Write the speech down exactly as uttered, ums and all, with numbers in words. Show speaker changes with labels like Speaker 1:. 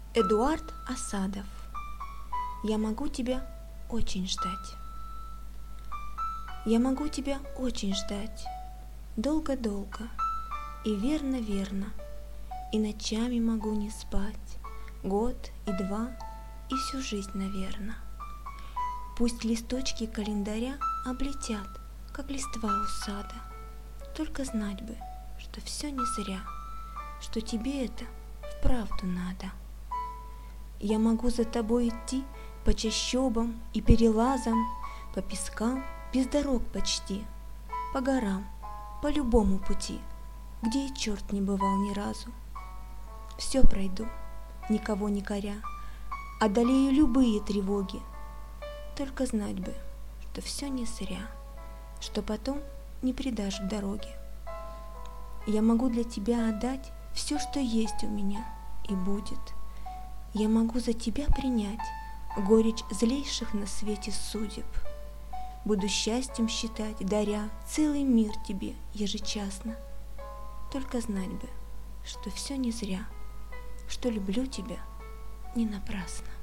Speaker 1: Эдуард Асадов. Я могу тебя очень ждать. Я могу тебя очень ждать, долго-долго, и верно-верно, и ночами могу не спать, год и два, и всю жизнь, наверно. Пусть листочки календаря облетят, как листва у сада, только знать бы, что все не зря, что тебе это вправду надо. Я могу за тобой идти по чащобам и перелазам, по пескам без дорог почти, по горам, по любому пути, где и черт не бывал ни разу. Все пройду, никого не коря, одолею любые тревоги, только знать бы, что все не зря, что потом не предашь в дороге. Я могу для тебя отдать все, что есть у меня и будет. Я могу за тебя принять горечь злейших на свете судеб. Буду счастьем считать, даря целый мир тебе ежечасно. Только знать бы, что все не зря, что люблю тебя не напрасно.